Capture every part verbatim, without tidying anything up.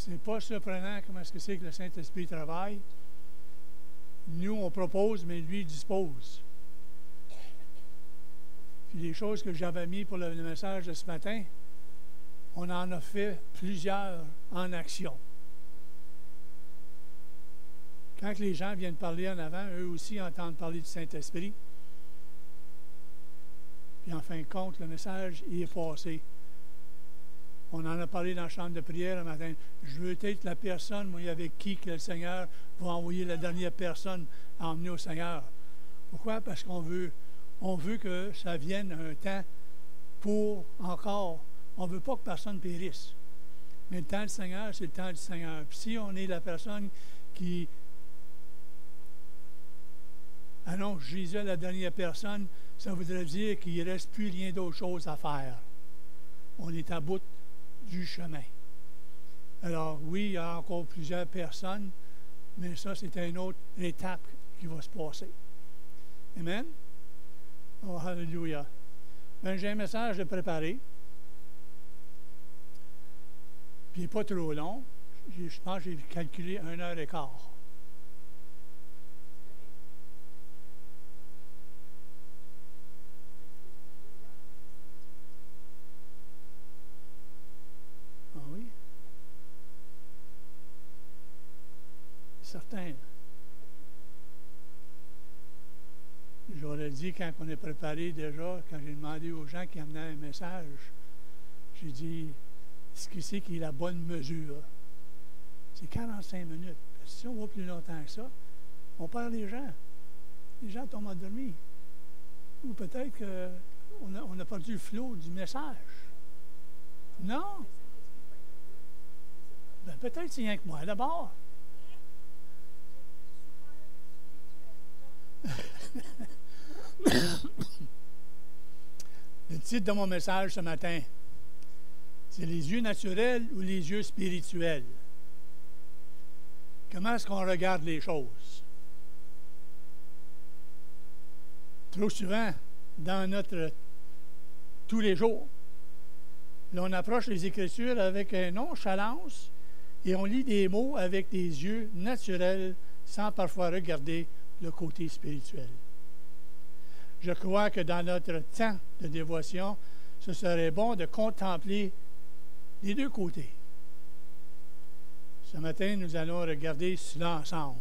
C'est pas surprenant comment est-ce que c'est que le Saint-Esprit travaille. Nous, on propose, mais lui, il dispose. Puis les choses que j'avais mis pour le, le message de ce matin, on en a fait plusieurs en action. Quand les gens viennent parler en avant, eux aussi entendent parler du Saint-Esprit. Puis en fin de compte, le message il est passé. On en a parlé dans la chambre de prière le matin. Je veux être la personne, moi, avec qui que le Seigneur va envoyer la dernière personne à emmener au Seigneur. Pourquoi? Parce qu'on veut, on veut que ça vienne un temps pour encore. On ne veut pas que personne périsse. Mais le temps du Seigneur, c'est le temps du Seigneur. Puis si on est la personne qui annonce Jésus à la dernière personne, ça voudrait dire qu'il ne reste plus rien d'autre chose à faire. On est à bout du chemin. Alors oui, il y a encore plusieurs personnes, mais ça, c'est une autre étape qui va se passer. Amen? Oh, hallelujah. Ben, j'ai un message de préparer. Puis il n'est pas trop long. Je pense que j'ai calculé une heure et quart. Ah oui? Certain. J'aurais dit, quand on est préparé déjà, quand j'ai demandé aux gens qui amenaient un message, j'ai dit, ce qui c'est qui est la bonne mesure? C'est quarante-cinq minutes. Parce que si on va plus longtemps que ça, on perd les gens. Les gens tombent endormis. Ou peut-être qu'on a, on a perdu le flot du message. Non? Ben, peut-être c'est rien que moi, d'abord. Le titre de mon message ce matin, c'est les yeux naturels ou les yeux spirituels. Comment est-ce qu'on regarde les choses? Trop souvent, dans notre tous les jours, là, on approche les Écritures avec une nonchalance et on lit des mots avec des yeux naturels sans parfois regarder le côté spirituel. Je crois que dans notre temps de dévotion, ce serait bon de contempler les deux côtés. Ce matin, nous allons regarder cela ensemble.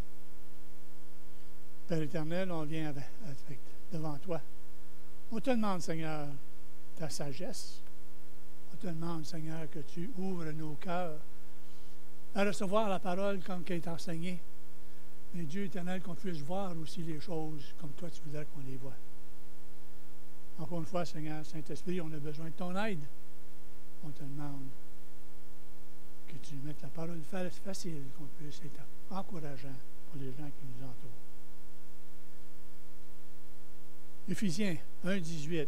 Père éternel, on vient avec, avec, devant toi. On te demande, Seigneur, ta sagesse. On te demande, Seigneur, que tu ouvres nos cœurs à recevoir la parole comme qu'elle est enseignée. Mais Dieu éternel, qu'on puisse voir aussi les choses comme toi tu voudrais qu'on les voit. Encore une fois, Seigneur, Saint-Esprit, on a besoin de ton aide. On te demande que tu mettes la parole facile, qu'on puisse être encourageant pour les gens qui nous entourent. Éphésiens un, dix-huit.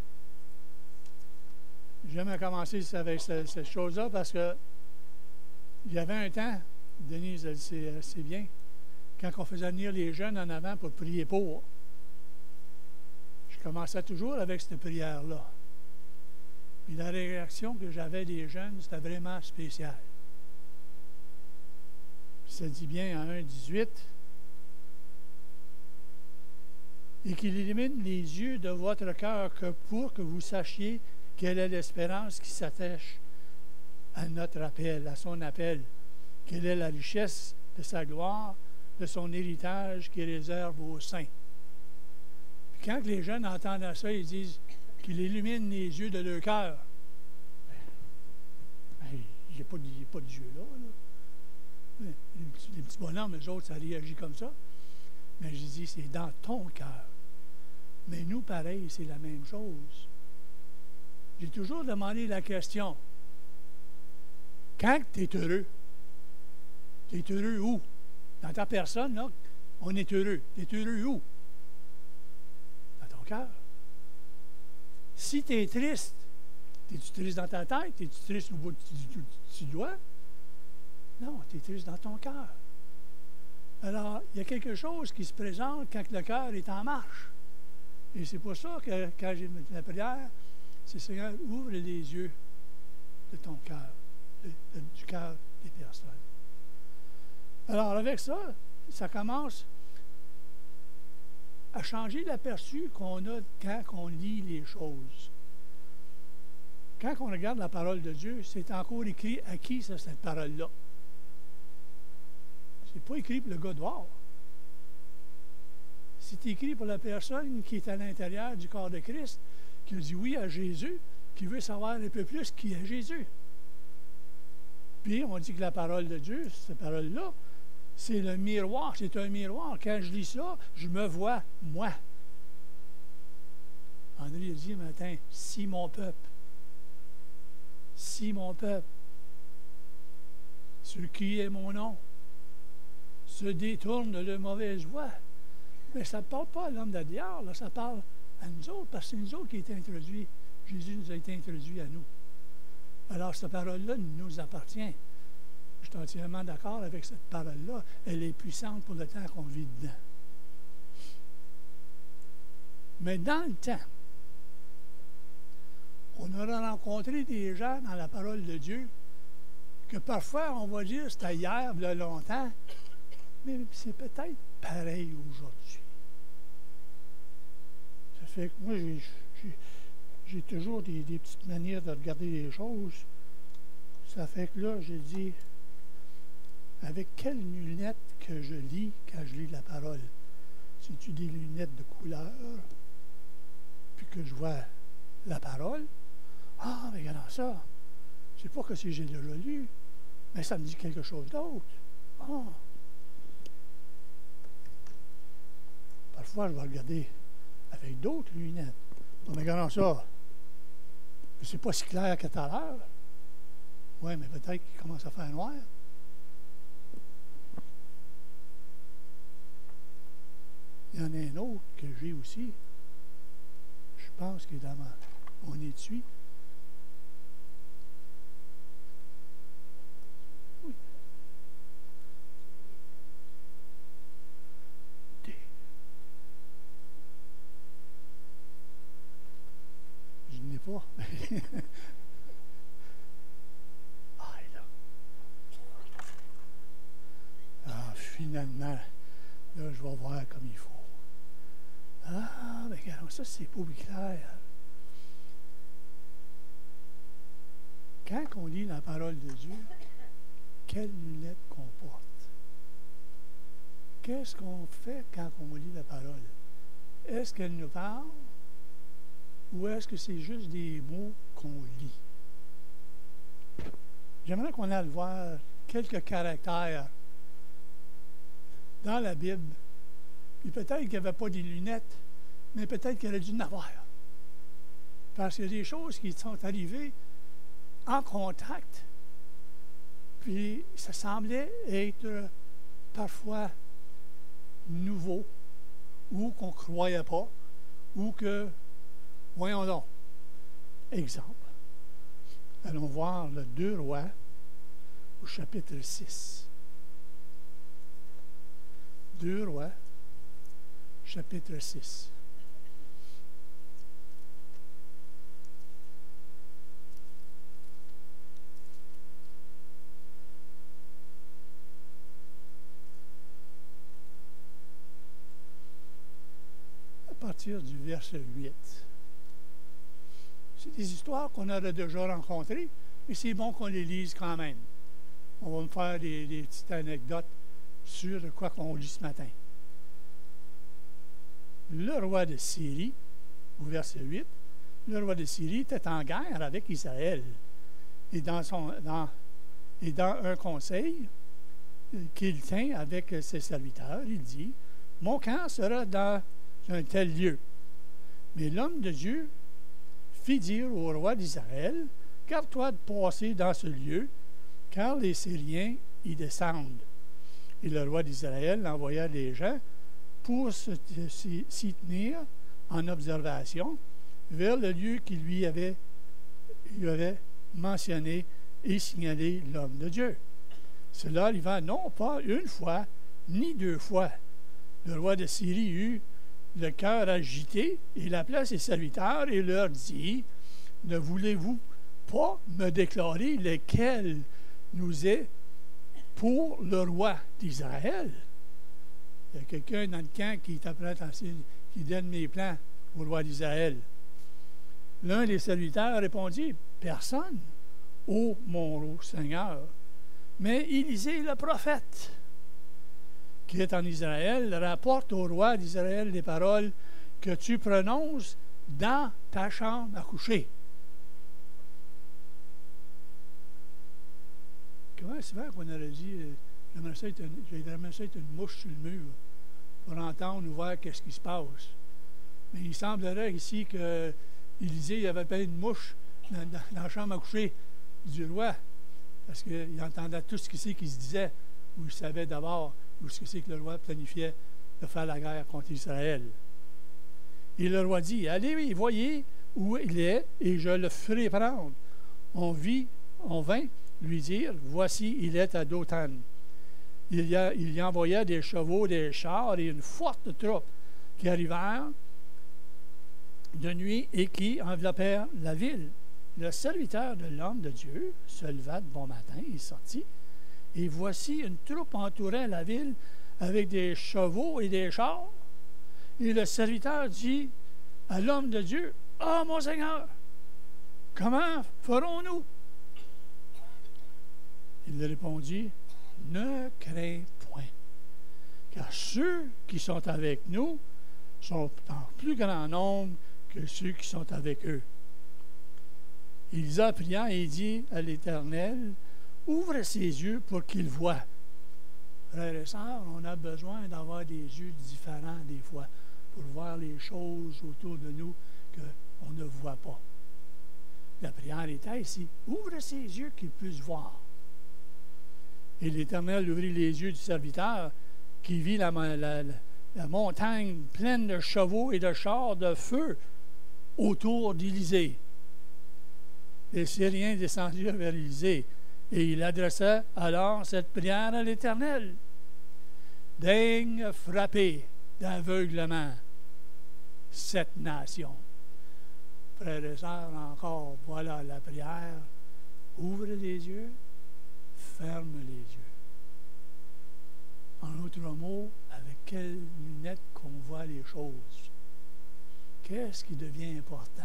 J'aime commencer avec cette, cette chose-là parce que il y avait un temps, Denise le sait assez bien, quand on faisait venir les jeunes en avant pour prier pour, je commençais toujours avec cette prière-là. Puis la réaction que j'avais des jeunes, c'était vraiment spécial. Puis ça dit bien en un, dix-huit, et qu'il illumine les yeux de votre cœur que pour que vous sachiez quelle est l'espérance qui s'attache à notre appel, à son appel, quelle est la richesse de sa gloire, de son héritage qui réserve aux saints. Puis quand les jeunes entendent ça, ils disent qu'il illumine les yeux de leur cœur. Ben, il n'y a pas de, pas de yeux là. là. Les, petits, les petits bonhommes, eux autres, ça réagit comme ça. Mais je dis, c'est dans ton cœur. Mais nous, pareil, c'est la même chose. J'ai toujours demandé la question. Quand tu es heureux, tu es heureux où? Dans ta personne, là, on est heureux. Tu es heureux où? Dans ton cœur. Si tu es triste, es-tu triste dans ta tête? Es-tu triste au bout du, du doigt? Non, tu es triste dans ton cœur. Alors, il y a quelque chose qui se présente quand le cœur est en marche. Et c'est pour ça que quand j'ai mis la prière, c'est Seigneur, ouvre les yeux de ton cœur. de, de, du cœur des personnes. Alors, avec ça, ça commence à changer l'aperçu qu'on a quand on lit les choses. Quand on regarde la parole de Dieu, c'est encore écrit à qui, ça, cette parole-là? C'est pas écrit pour le gars dehors. C'est écrit pour la personne qui est à l'intérieur du corps de Christ, qui a dit oui à Jésus, qui veut savoir un peu plus qui est Jésus. Puis, on dit que la parole de Dieu, cette parole-là, c'est le miroir, c'est un miroir. Quand je lis ça, je me vois, moi. André a dit un matin, si mon peuple, si mon peuple, sur qui est mon nom, se détourne de la mauvaise voie. Mais ça ne parle pas à l'homme d'Adiar, là, ça parle à nous autres, parce que c'est nous autres qui a été introduit. Jésus nous a été introduit à nous. Alors, cette parole-là nous appartient. Je suis entièrement d'accord avec cette parole-là. Elle est puissante pour le temps qu'on vit dedans. Mais dans le temps, on aura rencontré des gens dans la parole de Dieu que parfois on va dire c'était hier, il y a longtemps, mais c'est peut-être pareil aujourd'hui. Ça fait que moi, j'ai, j'ai, j'ai toujours des, des petites manières de regarder les choses. Ça fait que là, j'ai dit, avec quelles lunettes que je lis quand je lis la parole? C'est-tu des lunettes de couleur, puis que je vois la parole? Ah, mais regardons ça. Je ne sais pas que si j'ai déjà lu, mais ça me dit quelque chose d'autre. Ah. Parfois, je vais regarder avec d'autres lunettes. En regardant ça, c'est pas si clair que tout à l'heure. Oui, mais peut-être qu'il commence à faire noir. Il y en a un autre que j'ai aussi. Je pense qu'il est dans ma, mon étui. Oui. D. Je n'ai pas. Ah, là. Ah, finalement, là, je vais voir comme il faut. Ah, mais regarde, ça, c'est pas clair. Quand on lit la parole de Dieu, quelles lunettes qu'on porte? Qu'est-ce qu'on fait quand on lit la parole? Est-ce qu'elle nous parle ou est-ce que c'est juste des mots qu'on lit? J'aimerais qu'on aille voir quelques caractères dans la Bible. Puis peut-être qu'il n'y avait pas des lunettes, mais peut-être qu'il aurait dû en avoir. Parce qu'il y a des choses qui sont arrivées en contact, puis ça semblait être parfois nouveau, ou qu'on ne croyait pas, ou que, voyons donc, exemple. Allons voir le deux Rois au chapitre six. deux Rois, chapitre six. À partir du verset huit. C'est des histoires qu'on a déjà rencontrées, mais c'est bon qu'on les lise quand même. On va me faire des, des petites anecdotes sur quoi qu'on lit ce matin. Le roi de Syrie, au verset huit, le roi de Syrie était en guerre avec Israël. Et dans, son, dans, et dans un conseil qu'il tient avec ses serviteurs, il dit, « Mon camp sera dans un tel lieu. » Mais l'homme de Dieu fit dire au roi d'Israël, « Garde-toi de passer dans ce lieu, car les Syriens y descendent. » Et le roi d'Israël envoya des gens pour s'y tenir en observation vers le lieu qui lui avait, lui avait mentionné et signalé l'homme de Dieu. Cela arriva non pas une fois, ni deux fois. Le roi de Syrie eut le cœur agité, il appela ses serviteurs et leur dit, « Ne voulez-vous pas me déclarer lequel nous est pour le roi d'Israël? Il y a quelqu'un dans le camp qui t'apprête à qui donne mes plans au roi d'Israël. L'un des serviteurs répondit, personne, ô mon Seigneur, mais Élisée le prophète, qui est en Israël, rapporte au roi d'Israël les paroles que tu prononces dans ta chambre à coucher. Comment souvent qu'on aurait dit, j'aimerais ça être une, ça être une mouche sur le mur pour entendre ou voir qu'est-ce qui se passe. Mais il semblerait ici que Élisée avait pas une mouche dans, dans, dans la chambre à coucher du roi, parce qu'il entendait tout ce qui c'est qui se disait, ou il savait d'abord où ce que c'est que le roi planifiait de faire la guerre contre Israël. Et le roi dit, allez, voyez où il est, et je le ferai prendre. On vit, on vint lui dire, voici, il est à Dothan. Il y, a, il y envoya des chevaux, des chars et une forte troupe qui arrivèrent de nuit et qui enveloppèrent la ville. Le serviteur de l'homme de Dieu se leva de bon matin et sortit. Et voici, une troupe entourait la ville avec des chevaux et des chars. Et le serviteur dit à l'homme de Dieu, « Ah, mon Seigneur, comment ferons-nous? » Il répondit, « Ne crains point, car ceux qui sont avec nous sont en plus grand nombre que ceux qui sont avec eux. » Élisa pria et dit à l'Éternel, « Ouvre ses yeux pour qu'il voie. » Frères et sœurs, on a besoin d'avoir des yeux différents des fois pour voir les choses autour de nous qu'on ne voit pas. La prière était ici, « Ouvre ses yeux qu'il puisse voir. » Et l'Éternel ouvrit les yeux du serviteur qui vit la, la, la, la montagne pleine de chevaux et de chars de feu autour d'Élysée. Les Syriens descendirent vers Élysée, et il adressa alors cette prière à l'Éternel. « Daigne frapper d'aveuglement cette nation. » Frères et sœurs, encore, voilà la prière. Ouvre les yeux, ferme les yeux. En autre mot, avec quelles lunettes qu'on voit les choses. Qu'est-ce qui devient important?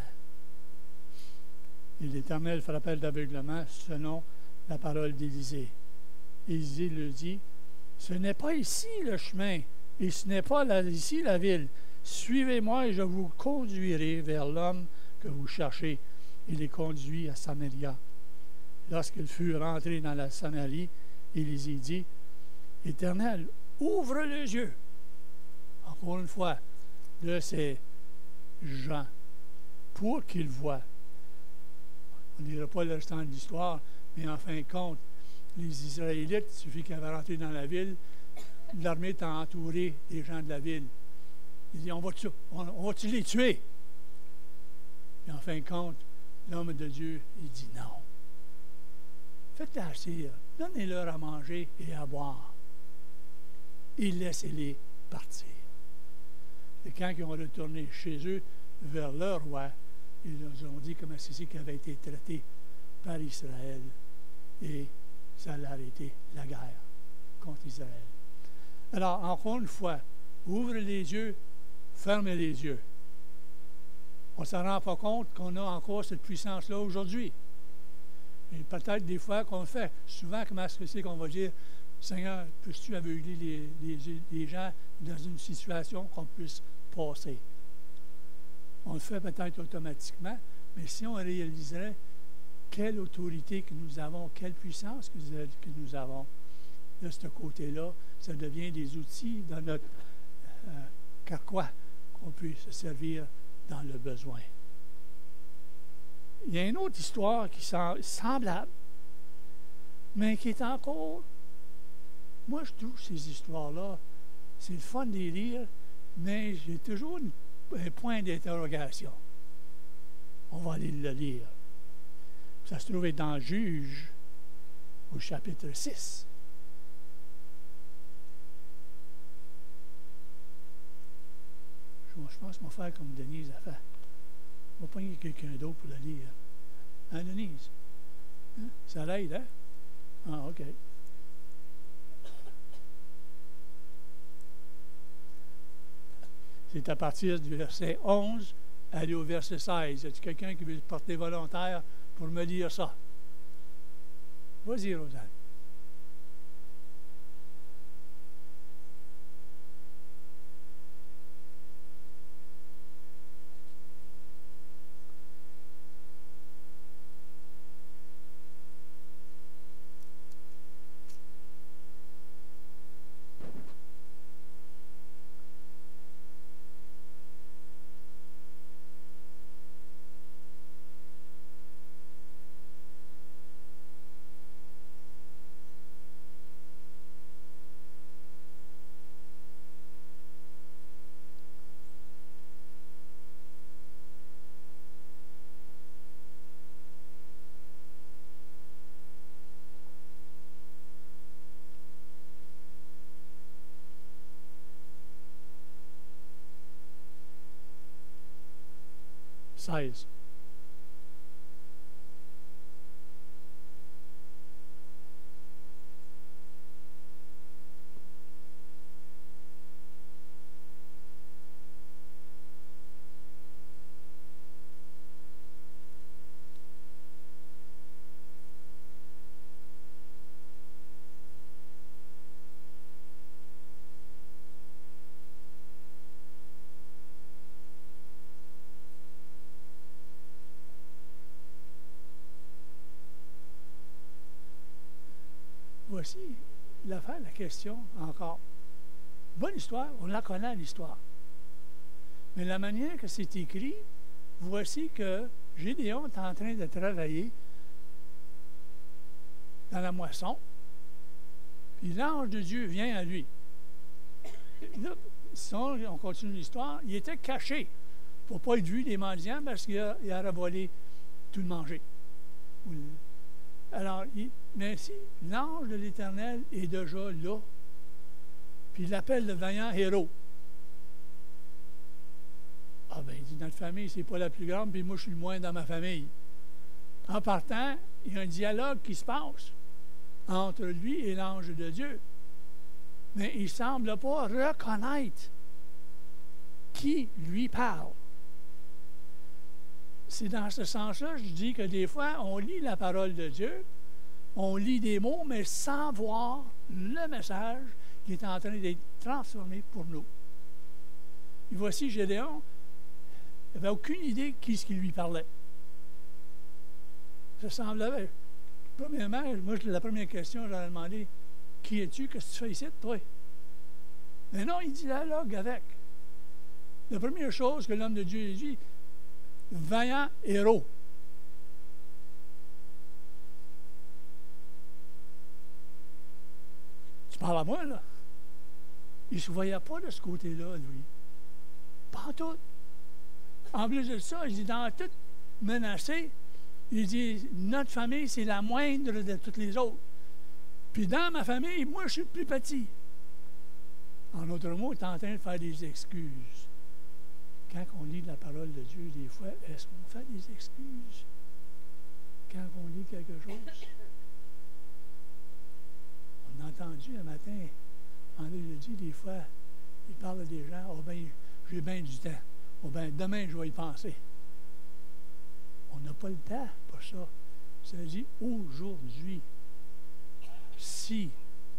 Et l'Éternel frappait d'aveuglement selon la parole d'Élisée. Élisée le dit, « Ce n'est pas ici le chemin, et ce n'est pas là, ici la ville. Suivez-moi et je vous conduirai vers l'homme que vous cherchez. » Il les conduit à Samaria. Lorsqu'il fut rentré dans la Samarie, Élisée dit, « Éternel, ouvre les yeux. » Encore une fois, de ces gens, pour qu'ils voient. On ne dira pas le restant de l'histoire, mais en fin de compte, les Israélites, il suffit qu'ils avaient rentré dans la ville, l'armée est entourée des gens de la ville. Il dit, on va-tu on, on va les tuer? Et en fin de compte, l'homme de Dieu, il dit non. Faites-les assis, donnez-leur à manger et à boire. Et laissez-les partir. Et quand ils ont retourné chez eux, vers leur roi, ils leur ont dit comment c'est qui avait été traité par Israël. Et ça a arrêté la guerre contre Israël. Alors, encore une fois, ouvre les yeux, ferme les yeux. On ne s'en rend pas compte qu'on a encore cette puissance-là aujourd'hui. Et peut-être des fois qu'on le fait. Souvent, comment est-ce que c'est qu'on va dire, Seigneur, peux-tu aveugler les, les, les gens dans une situation qu'on puisse passer? On le fait peut-être automatiquement, mais si on réaliserait quelle autorité que nous avons, quelle puissance que nous avons, de ce côté-là, ça devient des outils dans notre euh, carquois qu'on puisse se servir dans le besoin. Il y a une autre histoire qui est semblable, mais qui est encore... Moi, je trouve ces histoires-là, c'est le fun de les lire, mais j'ai toujours une, un point d'interrogation. On va aller le lire. Ça se trouve dans Juge, au chapitre six. Je pense qu'on va faire comme Denise a fait. On va prendre quelqu'un d'autre pour le lire. Hein, Denise? Hein? Ça l'aide, hein? Ah, OK. C'est à partir du verset onze, aller au verset seize. Y a-t-il quelqu'un qui veut se porter volontaire pour me lire ça? Vas-y, Rosanne. seize. Voici l'affaire, la question encore. Bonne histoire, on la connaît l'histoire. Mais la manière que c'est écrit, voici que Gédéon est en train de travailler dans la moisson, puis l'ange de Dieu vient à lui. Là, si on continue l'histoire, il était caché pour ne pas être vu des mendiants parce qu'il a, il a volé tout le manger. Alors, il, mais si l'ange de l'Éternel est déjà là, puis il l'appelle le vaillant héros. Ah ben, il dit, notre famille, c'est pas la plus grande, puis moi, je suis le moins dans ma famille. En partant, il y a un dialogue qui se passe entre lui et l'ange de Dieu. Mais il ne semble pas reconnaître qui lui parle. C'est dans ce sens-là, je dis que des fois, on lit la parole de Dieu, on lit des mots, mais sans voir le message qui est en train d'être transformé pour nous. Et voici Gédéon, il n'avait aucune idée de qui ce qui lui parlait. Ça semblait. Premièrement, moi, la première question, j'aurais demandé, qui es-tu? Qu'est-ce que tu fais ici, toi? Mais non, il dit dialogue avec. La première chose que l'homme de Dieu dit, vaillant héros. Tu parles à moi, là. Il ne se voyait pas de ce côté-là, lui. Pas en tout. En plus de ça, il dit, dans tout menacé, il dit, notre famille, c'est la moindre de toutes les autres. Puis dans ma famille, moi, je suis le plus petit. En d'autres mots, il est en train de faire des excuses. Quand on lit la parole de Dieu, des fois, est-ce qu'on fait des excuses quand on lit quelque chose? On a entendu un matin, André le dit, des fois, il parle à des gens, « Oh ben, j'ai bien du temps. Oh ben, demain, je vais y penser. » On n'a pas le temps pour ça. Ça dit « Aujourd'hui, si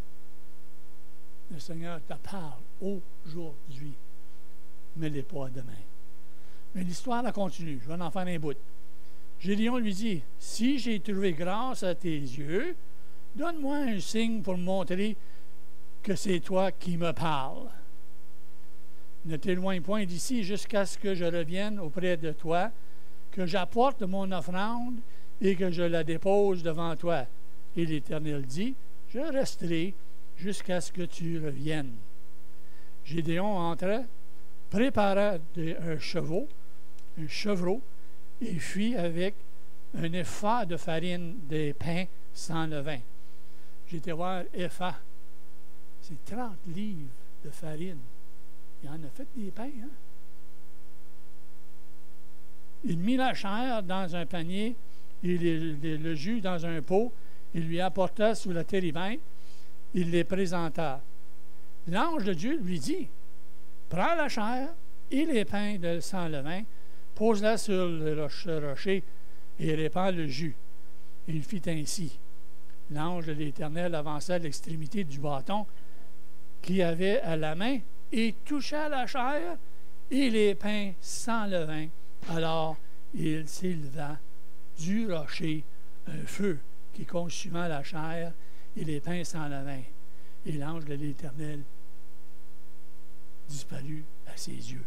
le Seigneur te parle aujourd'hui, mais n'est pas demain. » Mais l'histoire la continue. Je vais en faire un bout. Gédéon lui dit, « Si j'ai trouvé grâce à tes yeux, donne-moi un signe pour montrer que c'est toi qui me parles. Ne t'éloigne point d'ici jusqu'à ce que je revienne auprès de toi, que j'apporte mon offrande et que je la dépose devant toi. » Et l'Éternel dit, « Je resterai jusqu'à ce que tu reviennes. » Gédéon entra, prépara de, un chevaux, un chevreau, et fit avec un épha de farine des pains sans levain. J'ai été voir épha. C'est trente livres de farine. Il en a fait des pains, hein? Il mit la chair dans un panier il les, les- le jus dans un pot, il lui apporta sous la térébinthe, il les présenta. L'ange de Dieu lui dit, prends la chair et les pains de sans levain, pose-la sur le roche- rocher et répand le jus. Il fit ainsi. L'ange de l'Éternel avança à l'extrémité du bâton qu'il avait à la main et toucha la chair et les pains sans levain. Alors il s'éleva du rocher un feu qui consuma la chair et les pains sans levain. Et l'ange de l'Éternel disparut à ses yeux.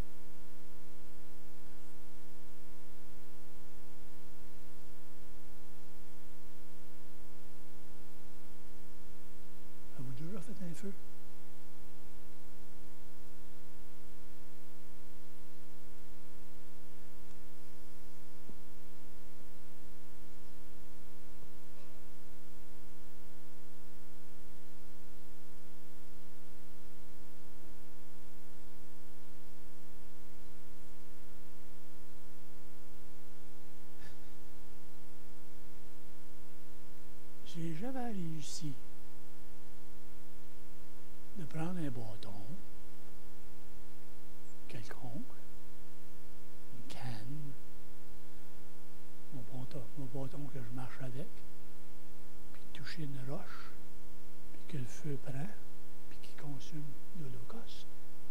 Avez-vous déjà fait un feu? J'ai jamais réussi de prendre un bâton quelconque, une canne, mon bâton, mon bâton que je marche avec, puis toucher une roche, puis que le feu prend, puis qui consume l'Holocauste.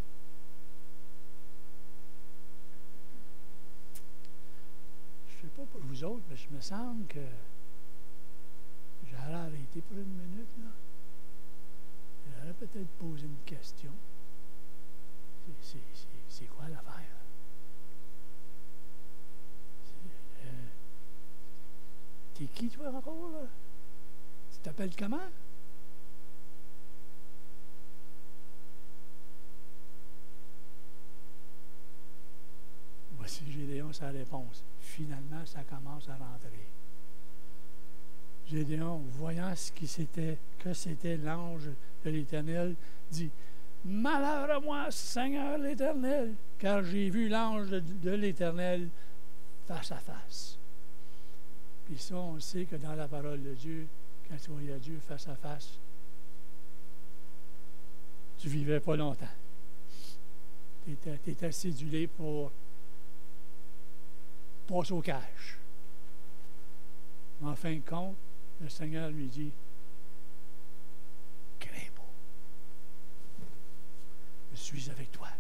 Je ne sais pas pour vous autres, mais je me semble que j'aurais arrêté pour une minute, là. J'aurais peut-être posé une question. C'est, c'est, c'est, c'est quoi l'affaire? C'est, euh, t'es qui, toi, encore, là? Tu t'appelles comment? Voici Gédéon, sa réponse. Finalement, ça commence à rentrer. Gédéon, voyant ce qui c'était, que c'était l'ange de l'Éternel, dit, malheur à moi, Seigneur l'Éternel, car j'ai vu l'ange de, de l'Éternel face à face. Puis ça, on sait que dans la parole de Dieu, quand tu voyais Dieu face à face, tu ne vivais pas longtemps. Tu étais, tu étais cédulé pour passer au cash. En fin de compte, le Seigneur lui dit, crains pas, je suis avec toi.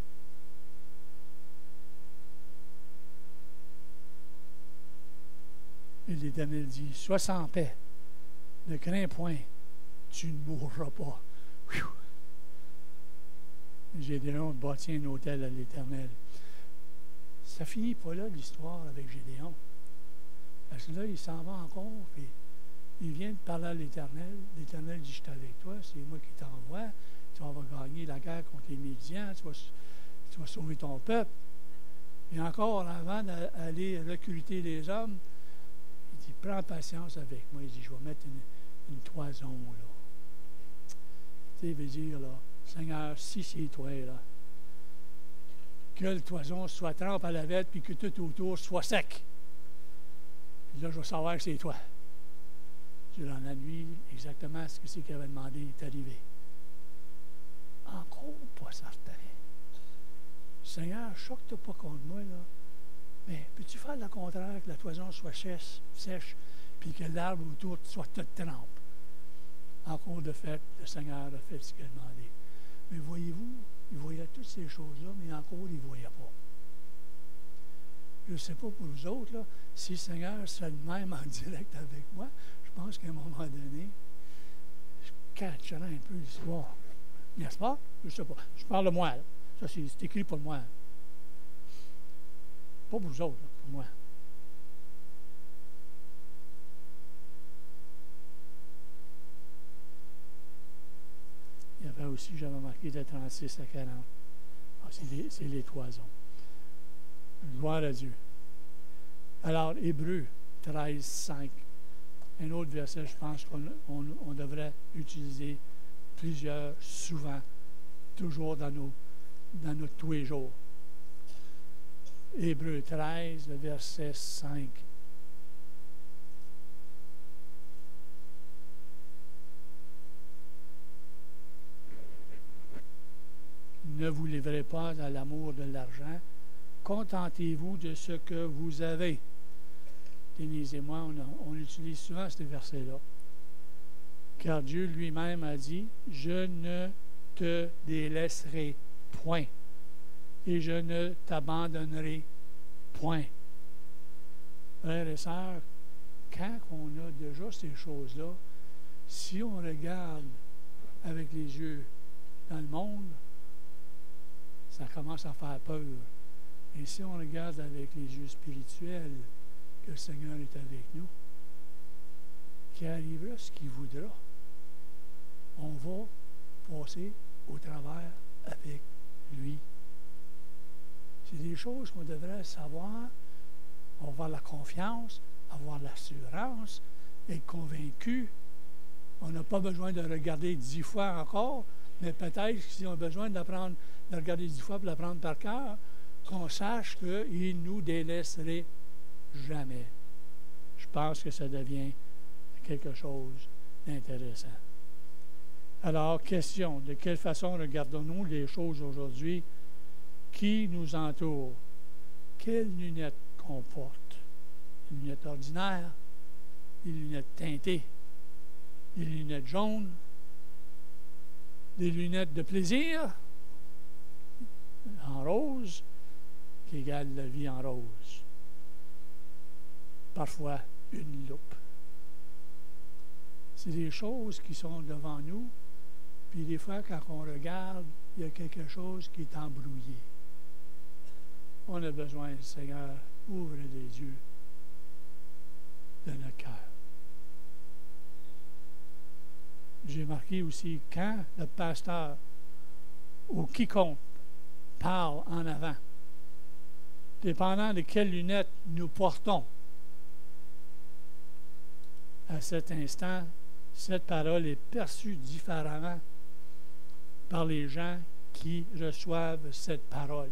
Et l'Éternel dit, sois sans paix, ne crains point, tu ne mourras pas. Gédéon bâtit un autel à l'Éternel. Ça finit pas là, l'histoire avec Gédéon. Parce que là, il s'en va encore, puis il vient de parler à l'Éternel. L'Éternel dit, je suis avec toi, c'est moi qui t'envoie. Tu vas gagner la guerre contre les Médians, tu vas, tu vas sauver ton peuple. Et encore, avant d'aller recruter les hommes, il dit, prends patience avec moi. Il dit, je vais mettre une, une toison, là. Tu sais, il veut dire, là, Seigneur, si c'est toi, là, que le toison soit trempe à la vête, puis que tout autour soit sec. Puis là, je vais savoir que c'est toi. Durant la nuit, exactement ce que c'est qu'il avait demandé est arrivé. Encore pas certain. Seigneur, choque-toi pas contre moi, là. Mais peux-tu faire le contraire, que la toison soit sèche, sèche puis que l'arbre autour soit toute trempe? Encore de fait, le Seigneur a fait ce qu'il a demandé. Mais voyez-vous, il voyait toutes ces choses-là, mais encore, il ne voyait pas. Je ne sais pas pour vous autres, là, si le Seigneur serait de même en direct avec moi, je pense qu'à un moment donné, je catcherais un peu l'histoire. N'est-ce pas? Je ne sais pas. Je parle de moi, là. Ça, c'est, c'est écrit pour moi. Pas pour vous autres, là, pour moi. Il y avait aussi, j'avais marqué de trente-six à quarante. Ah, c'est, les, c'est les toisons. Gloire à Dieu. Alors, Hébreux treize, cinq. Un autre verset, je pense qu'on on, on devrait utiliser plusieurs, souvent, toujours dans nos, dans notre tous les jours. Hébreux treize, le verset cinq. ne vous livrez pas à l'amour de l'argent. Contentez-vous de ce que vous avez. Denise et moi, on, a, on utilise souvent ce verset-là. Car Dieu lui-même a dit, « Je ne te délaisserai point, et je ne t'abandonnerai point. » Frères et sœurs, quand on a déjà ces choses-là, si on regarde avec les yeux dans le monde, ça commence à faire peur. Et si on regarde avec les yeux spirituels, que le Seigneur est avec nous, qu'il arrivera ce qu'il voudra, on va passer au travers avec lui. C'est des choses qu'on devrait savoir, on va avoir la confiance, avoir l'assurance, être convaincu. On n'a pas besoin de regarder dix fois encore, mais peut-être si on a besoin d'apprendre, de regarder dix fois pour l'apprendre par cœur, qu'on sache qu'il ne nous délaisserait jamais. Je pense que ça devient quelque chose d'intéressant. Alors, question, de quelle façon regardons-nous les choses aujourd'hui qui nous entourent? Quelles lunettes qu'on porte? Des lunettes ordinaires, des lunettes teintées, des lunettes jaunes, des lunettes de plaisir en rose, qui égale la vie en rose. Parfois, une loupe. C'est des choses qui sont devant nous, puis des fois, quand on regarde, il y a quelque chose qui est embrouillé. On a besoin, le Seigneur, ouvre les yeux de notre cœur. J'ai marqué aussi, quand le pasteur ou quiconque parle en avant, dépendant de quelles lunettes nous portons, à cet instant, cette parole est perçue différemment par les gens qui reçoivent cette parole.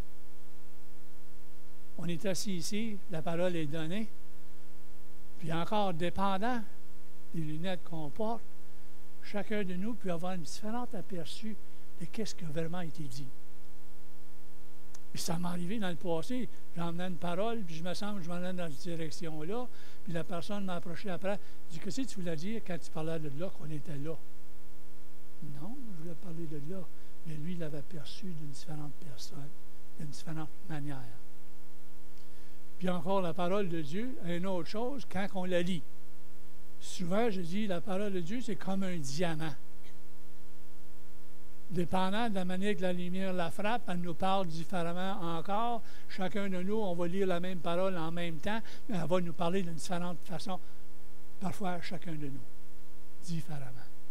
On est assis ici, la parole est donnée, puis encore, dépendant des lunettes qu'on porte, chacun de nous peut avoir un différent aperçu de qu'est-ce qui a vraiment été dit. Et ça m'est arrivé dans le passé, j'emmenais une parole, puis je me sens que je m'en allais dans cette direction-là, puis la personne m'a approché après, dit, qu'est-ce que tu voulais dire quand tu parlais de là, qu'on était là? Non, je voulais parler de là, mais lui, il l'avait perçu d'une différente personne, d'une différente manière. Puis encore, la parole de Dieu, une autre chose, quand on la lit. Souvent, je dis, la parole de Dieu, c'est comme un diamant. Dépendant de la manière que la lumière la frappe, elle nous parle différemment encore. Chacun de nous, on va lire la même parole en même temps, mais elle va nous parler d'une différente façon, parfois chacun de nous, différemment.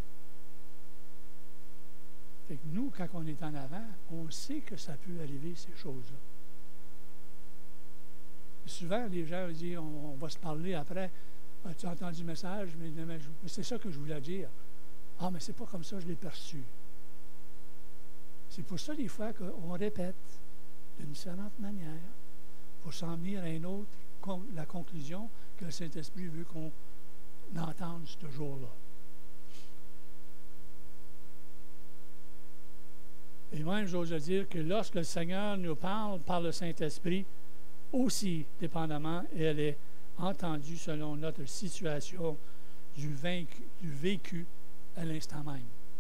Fait que nous, quand on est en avant, on sait que ça peut arriver, ces choses-là. Souvent, les gens disent, on, on va se parler après. As-tu entendu le message? Mais, mais, mais c'est ça que je voulais dire. Ah, mais c'est pas comme ça, je l'ai perçu. C'est pour ça, des fois, qu'on répète d'une différente manière pour s'en venir à une autre, la conclusion que le Saint-Esprit veut qu'on entende ce jour-là. Et même, j'ose dire que lorsque le Seigneur nous parle par le Saint-Esprit, aussi, dépendamment, elle est entendue selon notre situation du, vaincu, du vécu à l'instant même.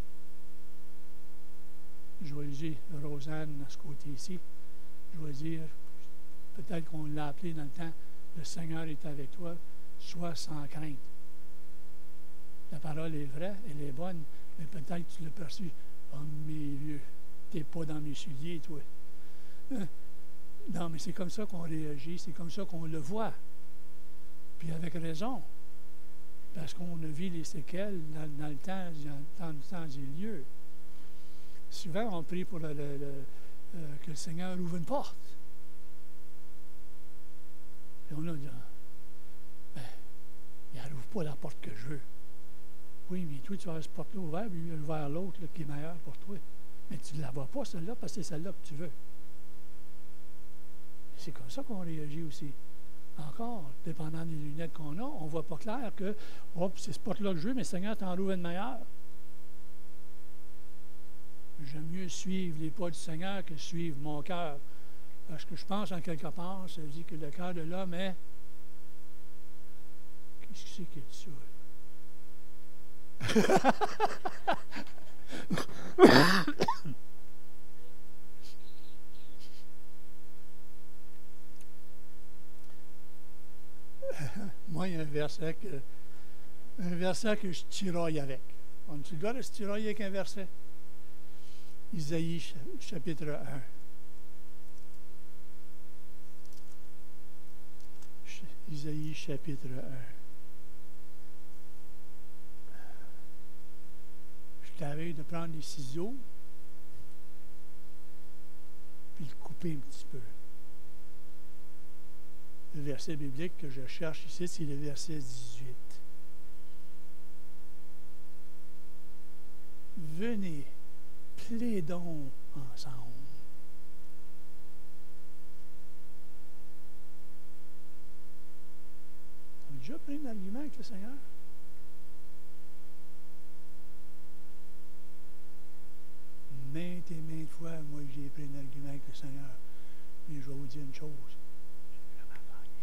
Je vais dire Rosanne à ce côté-ci. Je vais dire, peut-être qu'on l'a appelé dans le temps, le Seigneur est avec toi, sois sans crainte. La parole est vraie, elle est bonne, mais peut-être tu l'as perçu. Oh, mes vieux, t'es pas dans mes souliers, toi. Hein? Non, mais c'est comme ça qu'on réagit, c'est comme ça qu'on le voit. Puis avec raison, parce qu'on a vu les séquelles dans, dans le temps, dans le temps et lieu. Souvent, on prie pour le, le, le, euh, que le Seigneur ouvre une porte. Et on a dit, ben, il n'ouvre pas la porte que je veux. Oui, mais toi, tu vas cette porte-là ouverte, puis il a ouvert l'autre là, qui est meilleure pour toi. Mais tu ne la vois pas, celle-là, parce que c'est celle-là que tu veux. C'est comme ça qu'on réagit aussi. Encore, dépendant des lunettes qu'on a, on ne voit pas clair que, oh, c'est ce porte-là que je veux, mais Seigneur, t'en ouvres une meilleure. J'aime mieux suivre les pas du Seigneur que suivre mon cœur. Parce que je pense en quelque part, ça dit que le cœur de l'homme est... Qu'est-ce que c'est qu'il y a de ça, là? Moi, il y a un verset que, un verset que je tiraille avec. On a-tu le droit de se tirailler avec un verset? Isaïe, chapitre un. Isaïe, chapitre un. Je t'avais de prendre les ciseaux puis le couper un petit peu. Le verset biblique que je cherche ici, c'est le verset dix-huit. Venez, plaidons ensemble. On a déjà pris un argument avec le Seigneur? Maintes et maintes fois, moi, j'ai pris un argument avec le Seigneur. Mais je vais vous dire une chose. J'ai vraiment gagné.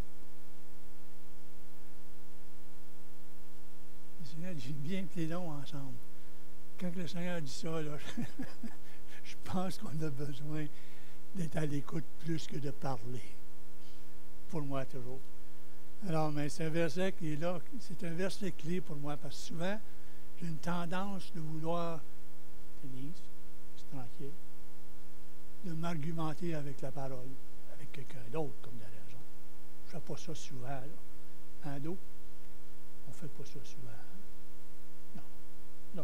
Le Seigneur dit bien plaidons ensemble. Quand le Seigneur dit ça, là, je pense qu'on a besoin d'être à l'écoute plus que de parler. Pour moi, toujours. Alors, mais c'est un verset qui est là, c'est un verset clé pour moi, parce que souvent, j'ai une tendance de vouloir, Denise, c'est tranquille, de m'argumenter avec la parole, avec quelqu'un d'autre comme de raison. Je ne fais pas ça souvent, là. Hein, d'eau? On ne fait pas ça souvent. Hein? Non. Non.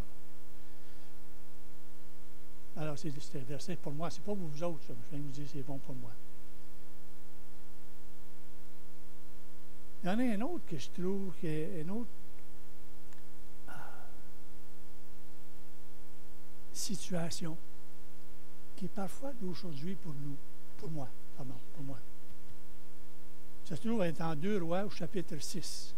Alors, c'est, c'est un verset pour moi. C'est pas pour vous autres, ça. Je viens de vous dire c'est bon pour moi. Il y en a un autre que je trouve qui est une autre ah, situation qui est parfois d'aujourd'hui pour nous, pour moi, pardon, pour moi. Ça se trouve être en deux Rois au chapitre six.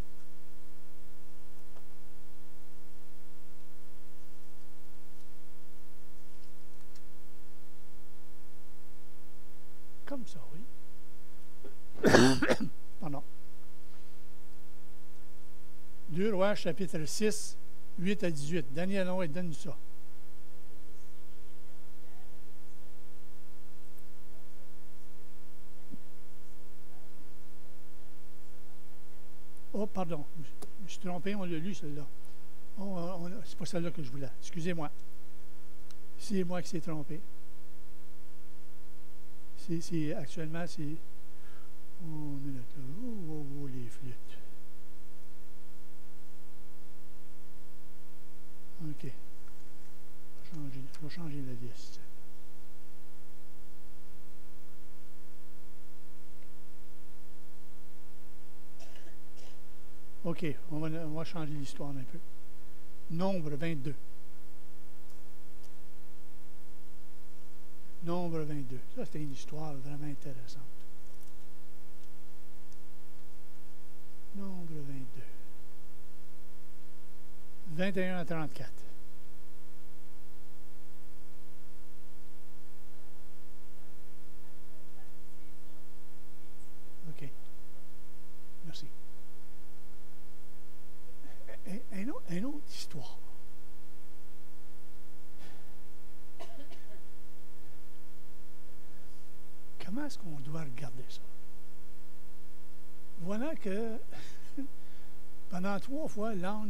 Comme ça, oui. Pardon. deux Rois, chapitre six, huit à dix-huit. Daniel, on donne ça. Oh, pardon. Je me suis trompé, on l'a lu, celle-là. Oh, c'est pas celle-là que je voulais. Excusez-moi. C'est moi qui s'est trompé. C'est, c'est, actuellement, c'est... Oh, minute là. Oh, oh, oh, les flûtes. OK. Je vais changer, je vais changer la liste. OK. On va, on va changer l'histoire un peu. Nombre vingt-deux. Nombre vingt-deux. Ça, c'était une histoire vraiment intéressante. Nombre vingt-deux. vingt et un à trente-quatre. OK. Merci. Une autre, une autre histoire. Comment est-ce qu'on doit regarder ça? Voilà que pendant trois fois, l'ange,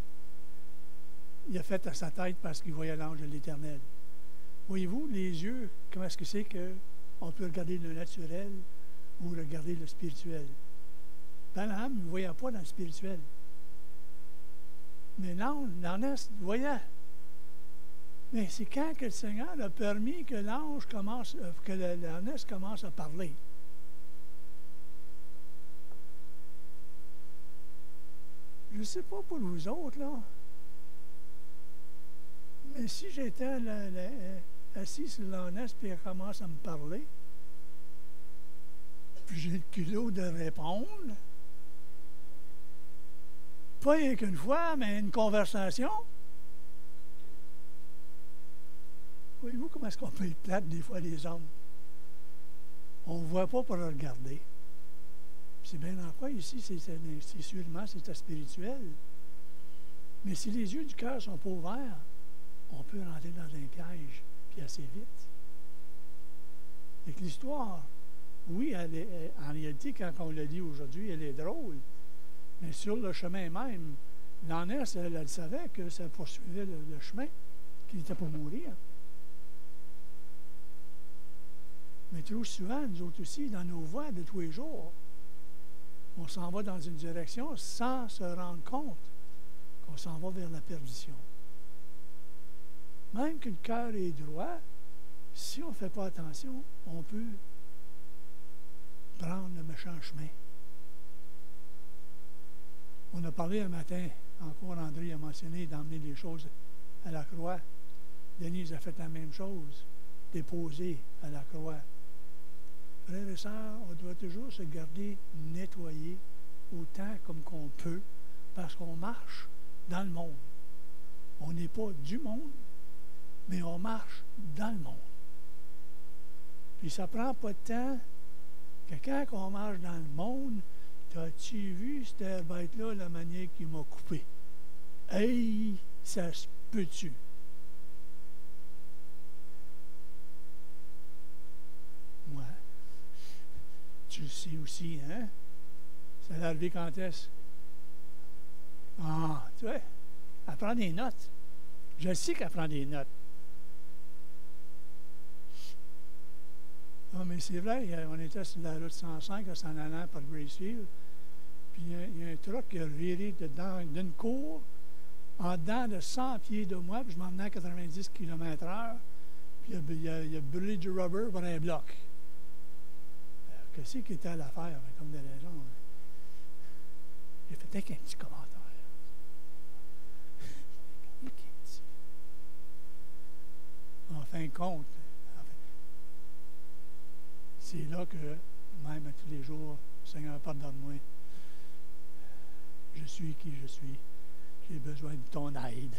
il a fait à sa tête parce qu'il voyait l'ange de l'Éternel. Voyez-vous, les yeux, comment est-ce que c'est qu'on peut regarder le naturel ou regarder le spirituel? Balaam ne voyait pas dans le spirituel. Mais l'ange, l'Ernest, voyait. Mais c'est quand que le Seigneur a permis que l'ange commence, que l'Ernest commence à parler. Je ne sais pas pour vous autres, là. Mais si j'étais là, là, assis sur l'Ernest et elle commence à me parler, puis j'ai le culot de répondre, pas rien qu'une fois, mais une conversation. Voyez-vous comment est-ce qu'on peut être plate des fois, les hommes? On ne voit pas pour le regarder. C'est bien dans quoi ici, c'est, c'est, c'est sûrement, c'est spirituel. Mais si les yeux du cœur ne sont pas ouverts, on peut rentrer dans un piège, puis assez vite. Et que l'histoire, oui, elle est, elle, en réalité, quand on le dit aujourd'hui, elle est drôle. Mais sur le chemin même, l'ânesse, elle, elle savait que ça poursuivait le, le chemin, qu'il était pour mourir. Mais trop souvent, nous autres aussi, dans nos voies de tous les jours, on s'en va dans une direction sans se rendre compte qu'on s'en va vers la perdition. Même que le cœur est droit, si on ne fait pas attention, on peut prendre le méchant chemin. On a parlé un matin, encore André a mentionné d'emmener les choses à la croix. Denise a fait la même chose, déposer à la croix. Frères et sœurs, on doit toujours se garder nettoyé autant comme qu'on peut, parce qu'on marche dans le monde. On n'est pas du monde, mais on marche dans le monde. Puis ça ne prend pas de temps que quand on marche dans le monde, t'as-tu vu cette bête-là, la manière qu'il m'a coupé? Hey, ça se peut-tu? Moi, tu le sais aussi, hein? Ça l'a arrivé quand est-ce? Ah, tu vois, elle prend des notes. Je sais qu'elle prend des notes. Ah, mais c'est vrai, on était sur la route cent cinq, à s'en allant par Gracefield, puis il y, a, il y a un truck qui a viré dedans d'une cour, en dedans de cent pieds de moi, puis je m'emmenais à quatre-vingt-dix kilomètres heure, puis il a, il a, il a brûlé du rubber par un bloc. Alors, qu'est-ce qui était à l'affaire, comme de raison? J'ai fait peut-être un petit commentaire. En fin de compte, c'est là que, même à tous les jours, Seigneur, pardonne-moi. Je suis qui je suis. J'ai besoin de ton aide.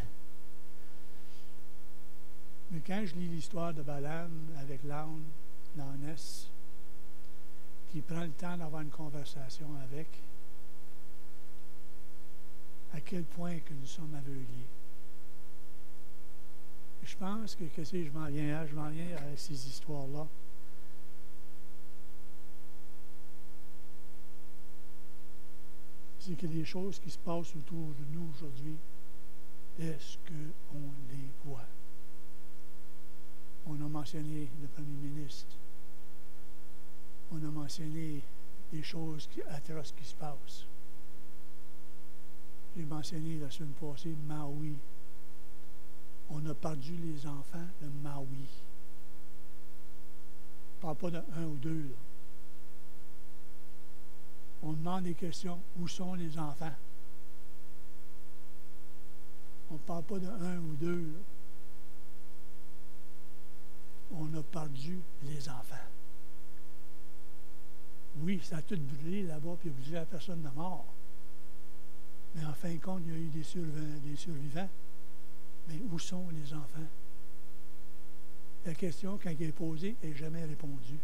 Mais quand je lis l'histoire de Balaam avec l'âne, l'ânesse, qui prend le temps d'avoir une conversation avec, à quel point que nous sommes aveuglés. Je pense que, que si je m'en viens à, je m'en viens à ces histoires-là. C'est que les choses qui se passent autour de nous aujourd'hui, est-ce qu'on les voit? On a mentionné le premier ministre. On a mentionné des choses qui, atroces qui se passent. J'ai mentionné la semaine passée Maui. On a perdu les enfants de Maui. Je ne parle pas d'un ou deux, là. On demande des questions. Où sont les enfants? On ne parle pas d'un ou deux, là. On a perdu les enfants. Oui, ça a tout brûlé là-bas, puis il y a plusieurs personnes de mort. Mais en fin de compte, il y a eu des, surv- des survivants. Mais où sont les enfants? La question, quand elle est posée, n'est jamais répondue.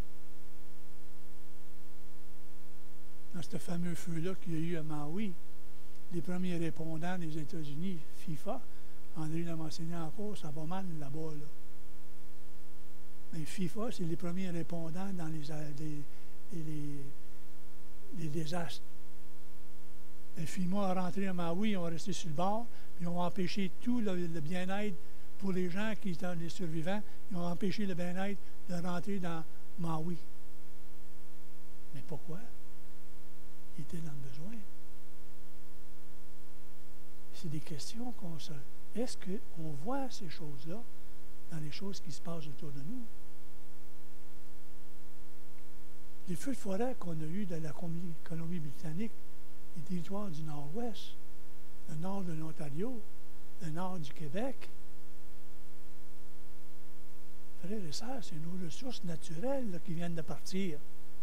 Dans ce fameux feu-là qu'il y a eu à Maui, les premiers répondants des États-Unis, FIFA, André l'a mentionné encore, ça va mal là-bas, là. Mais FIFA, c'est les premiers répondants dans les, les, les, les désastres. Et FEMA a rentré à Maui, ils ont resté sur le bord, puis ils ont empêché tout le, le bien-être pour les gens qui étaient les survivants. Ils ont empêché le bien-être de rentrer dans Maui. Mais pourquoi? Ils étaient dans le besoin. C'est des questions qu'on se... Est-ce qu'on voit ces choses-là dans les choses qui se passent autour de nous? Les feux de forêt qu'on a eus dans la Colombie-Britannique, les territoires du Nord-Ouest, le nord de l'Ontario, le nord du Québec. Frères et sœurs, c'est nos ressources naturelles là, qui viennent de partir.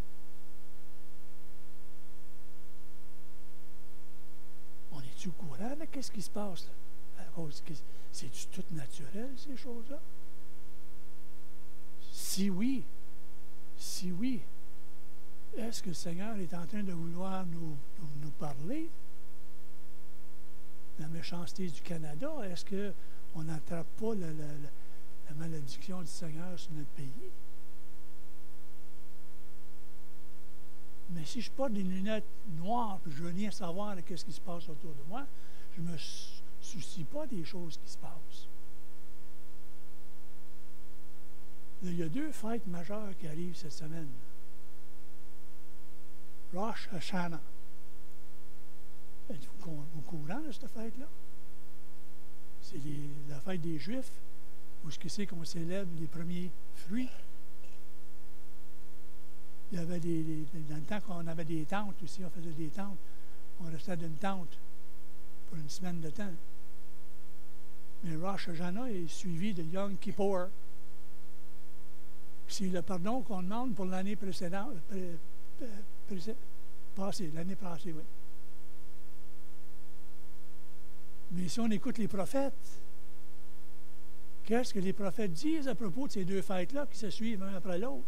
On est-tu au courant de ce qui se passe? Là? C'est-tu tout naturel, ces choses-là? Si oui, si oui, est-ce que le Seigneur est en train de vouloir nous, nous, nous parler de la méchanceté du Canada? Est-ce qu'on n'attrape pas la, la, la, la malédiction du Seigneur sur notre pays? Mais si je porte des lunettes noires et je veux rien savoir de ce qui se passe autour de moi, je ne me soucie pas des choses qui se passent. Là, il y a deux fêtes majeures qui arrivent cette semaine. Rosh Hashanah. Êtes-vous au courant de cette fête-là? C'est les, la fête des Juifs, où ce que c'est qu'on célèbre les premiers fruits. Il y avait des, des, dans le temps qu'on avait des tentes aussi, on faisait des tentes. On restait d'une tente pour une semaine de temps. Mais Rosh Hashanah est suivi de Yom Kippur. C'est le pardon qu'on demande pour l'année précédente, pré, pré, pré, passée, l'année passée, oui. Mais si on écoute les prophètes, qu'est-ce que les prophètes disent à propos de ces deux fêtes-là qui se suivent un après l'autre?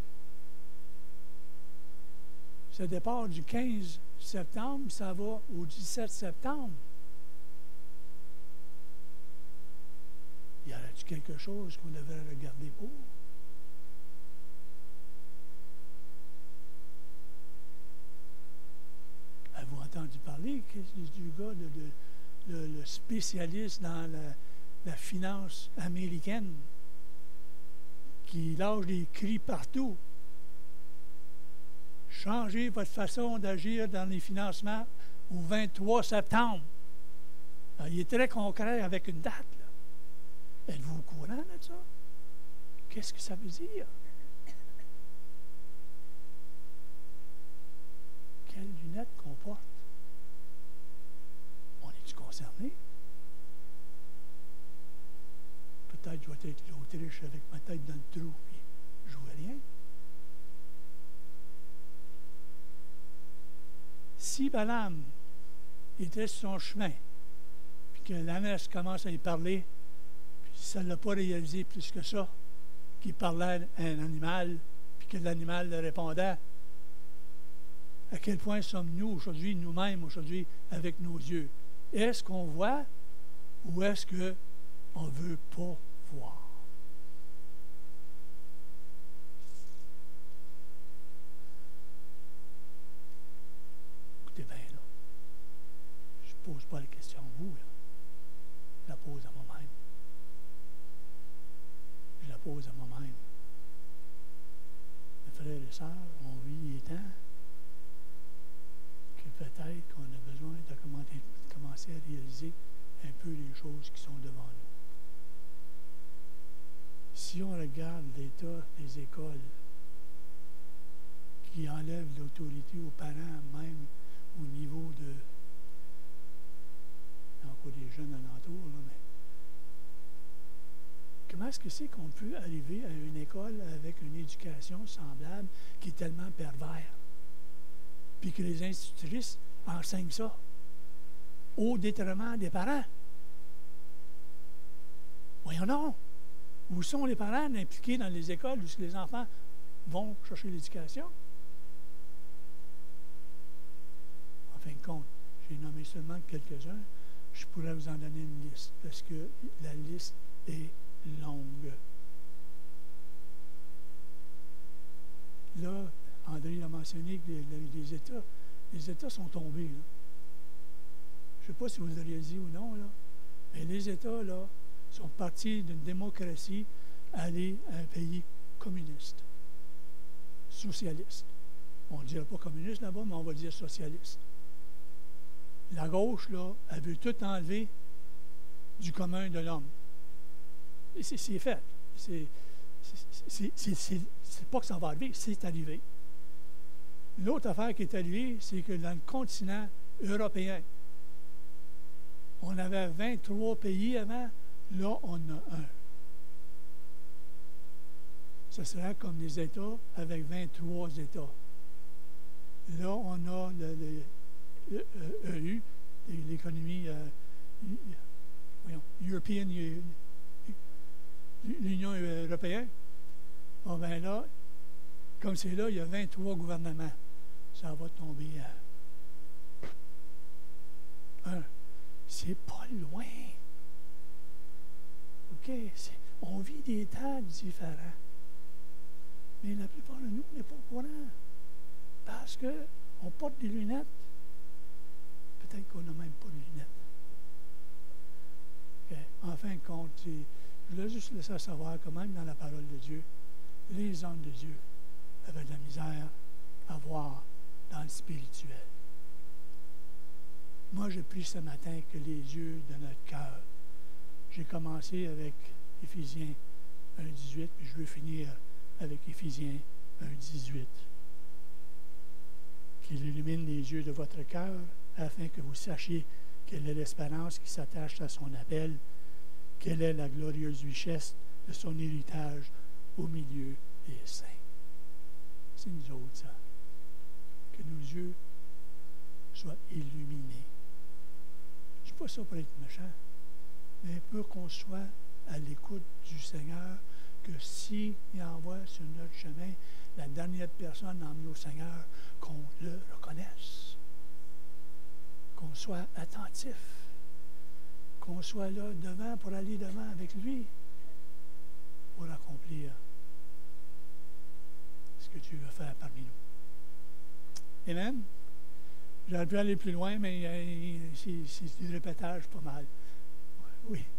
Ce départ du quinze septembre, ça va au dix-sept septembre. Y aurait-il quelque chose qu'on devrait regarder pour? Avez-vous entendu parler du gars, de, de, le, le spécialiste dans la, la finance américaine, qui lâche des cris partout? Changez votre façon d'agir dans les financements au vingt-trois septembre. Alors, il est très concret avec une date. Là. Êtes-vous au courant de ça? Qu'est-ce que ça veut dire? Quelles lunettes qu'on porte? On est-tu concerné? Peut-être je vais être l'Autriche avec ma tête dans le trou et je ne vois rien. Si Balaam était sur son chemin, puis que l'ânesse commence à y parler, puis ça ne l'a pas réalisé plus que ça, qu'il parlait à un animal, puis que l'animal le répondait, à quel point sommes-nous aujourd'hui, nous-mêmes aujourd'hui, avec nos yeux? Est-ce qu'on voit ou est-ce qu'on ne veut pas voir? Écoutez bien, là. Je ne pose pas la question à vous, là. Je la pose à moi-même. Je la pose à moi-même. Mes frères et sœurs, on vit les temps que peut-être qu'on a besoin de commencer à réaliser un peu les choses qui sont devant nous. Si on regarde l'état des écoles qui enlèvent l'autorité aux parents, même au niveau de... Il y a encore des jeunes alentours, là, mais... Comment est-ce que c'est qu'on peut arriver à une école avec une éducation semblable qui est tellement pervers? Puis que les institutrices enseignent ça au détriment des parents. Voyons donc, où sont les parents impliqués dans les écoles où les enfants vont chercher l'éducation? En fin de compte, j'ai nommé seulement quelques-uns. Je pourrais vous en donner une liste parce que la liste est longue. Là, André a mentionné que les, les États, les États sont tombés. Là. Je ne sais pas si vous le réalisez ou non, là, mais les États là, sont partis d'une démocratie à aller à un pays communiste, socialiste. On ne dira pas communiste là-bas, mais on va dire socialiste. La gauche, là, elle veut tout enlever du commun de l'homme. Et c'est, c'est fait. C'est, c'est, c'est, c'est, c'est pas que ça va arriver, c'est arrivé. L'autre affaire qui est arrivée, c'est que dans le continent européen, on avait vingt-trois pays avant, là, on en a un. Ce serait comme les États avec vingt-trois États. Là, on a le, le, le E U, l'économie euh, voyons, European, l'Union européenne. Ah ben là, comme c'est là, il y a vingt-trois gouvernements. Ça va tomber à un. C'est pas loin. OK? On vit des temps différents. Mais la plupart de nous, on n'est pas au courant. Parce qu'on porte des lunettes. Peut-être qu'on n'a même pas de lunettes. Okay. En fin de compte, je voulais juste laisser savoir que même dans la parole de Dieu, les hommes de Dieu avaient de la misère à voir dans le spirituel. Moi, je prie ce matin que les yeux de notre cœur, j'ai commencé avec Éphésiens un dix-huit, puis je veux finir avec Éphésiens un dix-huit. Qu'il illumine les yeux de votre cœur afin que vous sachiez quelle est l'espérance qui s'attache à son appel, quelle est la glorieuse richesse de son héritage au milieu des saints. C'est nous autres, ça. Que nos yeux soient illuminés. Je ne dis pas ça pour être méchant, mais pour qu'on soit à l'écoute du Seigneur, que s'il envoie sur notre chemin la dernière personne emmenée au Seigneur, qu'on le reconnaisse, qu'on soit attentif, qu'on soit là devant pour aller devant avec lui, pour accomplir ce que Dieu veut faire parmi nous. Amen. J'aurais pu aller plus loin, mais euh, c'est du répétage pas mal. Oui.